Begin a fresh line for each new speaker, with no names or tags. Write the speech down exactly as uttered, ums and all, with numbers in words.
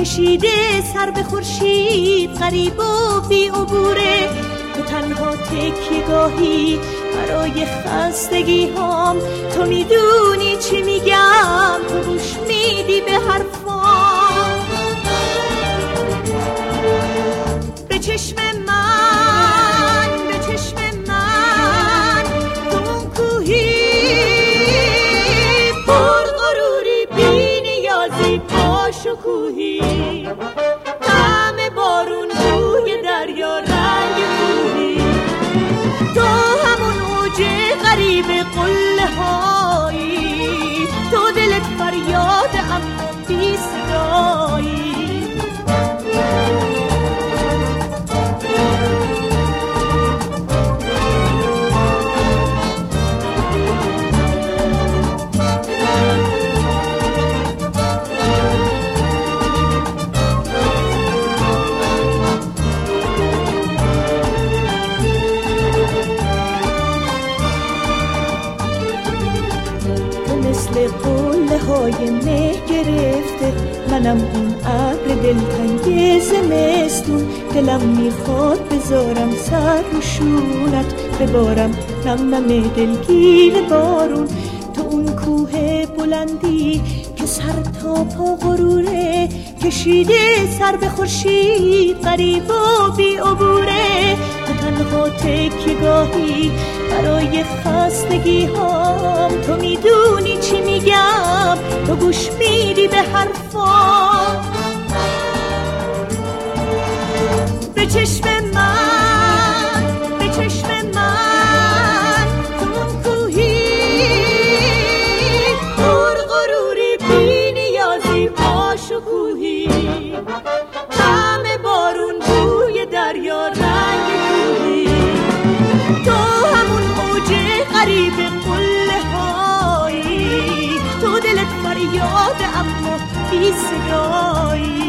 کشیده سر به خورشید غریب و بی عبوره. تو تنها تکیه‌گاهی برای خستگی هام، تو میدونی چی میگم، تو گوش میدی به حرفام. به چشم من، به چشم من، تو اون کوهی پر غروری بی نیازی با شکوهی، طعم بارون بوی دریا رنگ کوهی، تو همون اوج غریب قله هایی، تو دلت فریاد اما بی صدایی. مثل قله های مه گرفته، منم اون ابر دلتنگ زمستون، دلم میخواد بذارم سر رو شونت، ببارم نم نم دلگیر بارون. تو اون کوه بلندی که سر تا پا غروره، کشیده سر به خورشید غریب و بی عبوره. تو تنها تکیه‌گاهی برای خستگی هام، تو میدونی چی میگم، تو گوش میدی به حرفام. به چشم من، به چشم من، تو اون کوهی پر غروری بی نیازی با شکوهی، طعم بارون بوی دریا رنگ کوهی، تو همون اوج غریب قله هایی، تو دلت فریاد اما بی صدایی.